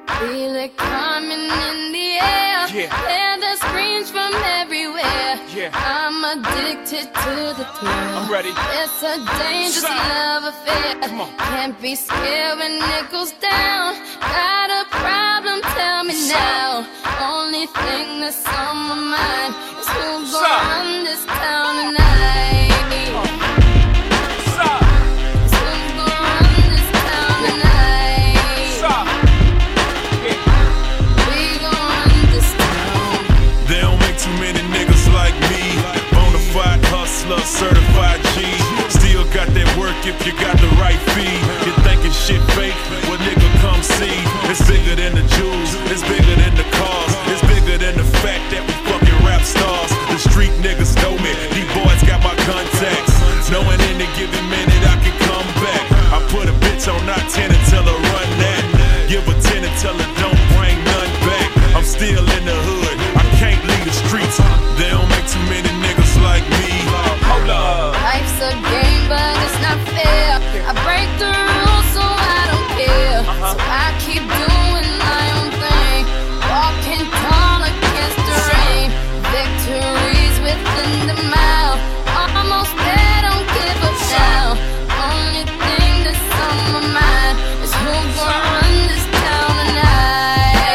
Feel it coming in the air. Hear the screams from everywhere. I'm addicted to the thrill. I'm ready. It's a dangerous love affair. Can't be scared when it goes down. Got a problem? Tell me now. Only thing that's on my mind is who's gonna run this town tonight. Certified G, still got that work if you got the right fee. You're thinking shit fake, well nigga come see. It's bigger than the jewels, it's bigger than the cars, it's bigger than the fact that we fucking rap stars. The street niggas know me, these boys got my contacts. Knowing in a given minute I can come back. I put a bitch on not 10 until I run that. Give a 10 until I don't bring none back. I'm still in the hood, I can't leave the streets. They don't make too many niggas like me. Life's a game, but it's not fair. I break the rules, so I don't care. So I keep doing my own thing, walking tall against the rain. Victories within the mile, almost there, don't give up now. Only thing that's on my mind is who's gonna run this town tonight.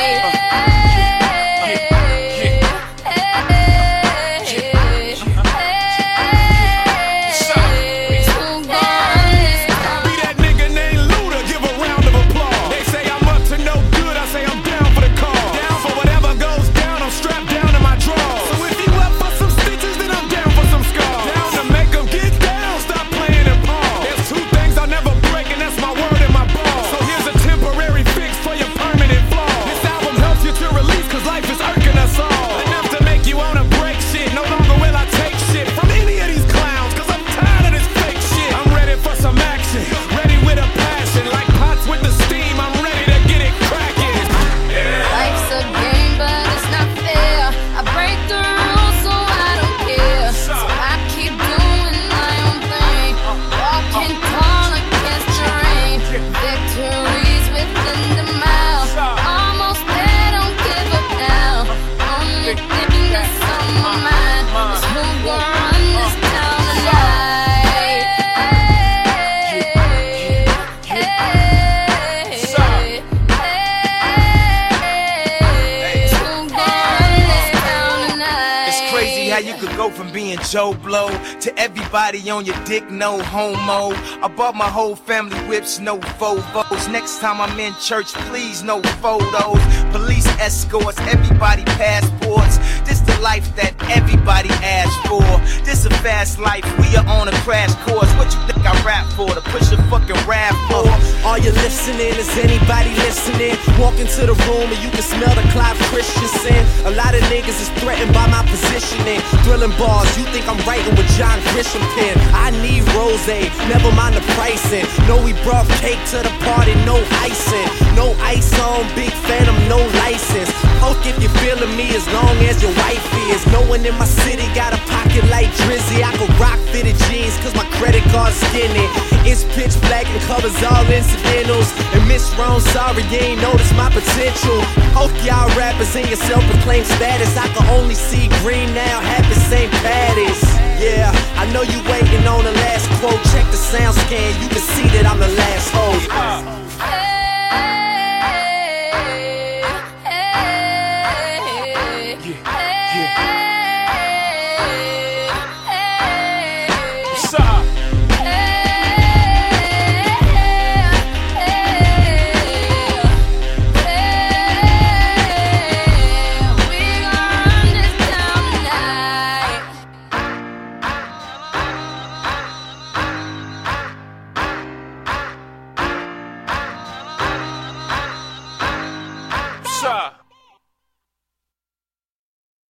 How you could go from being Joe Blow to everybody on your dick, no homo. I bought my whole family whips, no Vovos. Next time I'm in church, please no photos. Police escorts, everybody passports. This the life that everybody asks for. This a fast life, we are on a crash course. What you think I rap for? To push a fucking rap for? Are you listening? Is anybody listening? Walk into the room and you can smell the Clive Christensen. A lot of niggas is threatened by my positioning. Thrilling bars, you think I'm writing with John Grisham pen. I need rose, never mind the pricing. No, we brought cake to the party, no icing. No ice on, big phantom, no license. Poke if you're feeling me as long as your wife is. No one in my city got a pocket like Drizzy. I can rock fitted jeans cause my credit card's skinny. It's pitch black and covers all incidentals. And Miss Wrong, sorry you ain't noticed my potential. Poke y'all rappers in your self-proclaimed status. I can only see green now, happy St. Patty's. Yeah, I know you waiting on the last quote. Check the sound scan, you can see that I'm the last host.